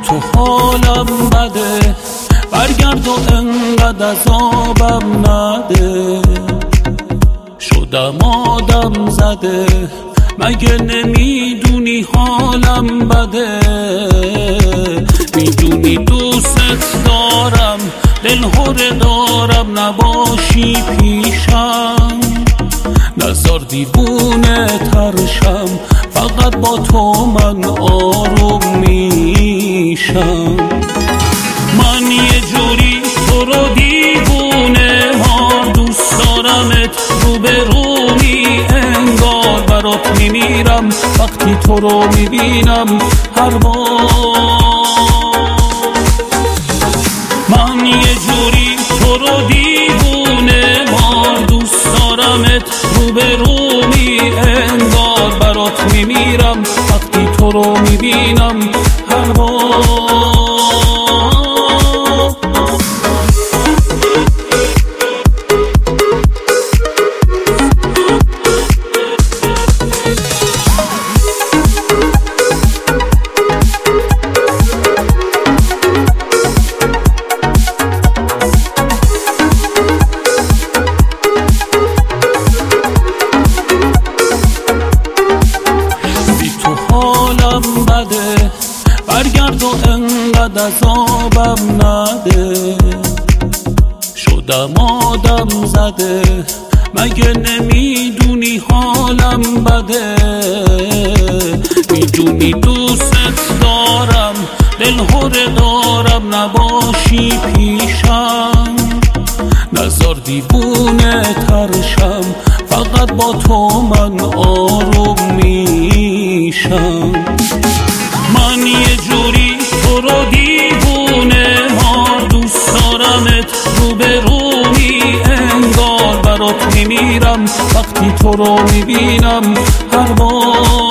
تو حالم بده، برگرد و انقدر عذابم نده. شدم آدم زده، مگه نمیدونی حالم بده؟ میدونی دوست دارم، دلهوره دارم، نباشی پیشم. نزار دیوونه ترشم، فقط با تو من آروم میشم. من یه جوری تو رو دیوونه ها دوست دارمت، روبرومی انگار برات میمیرم وقتی تو رو میبینم هر بار. من یه جوری تو رو دیوونه ما دوست دارمت، روبرومی انگار برات میمیرم وقتی تو رو میبینم هر بار. برگرد و انقدر عذابم نده. شدم آدم زده، مگه نمیدونی حالم بده؟ میدونی دوست دارم، دلهوره دارم، نباشی پیشم. نزار دیوونه ترشم، فقط با تو من آروم میشم. من یه جوری تو رو دیوونه ها دوست دارمت، روبرومی انگار برات میمیرم وقتی تو رو میبینم هر بار.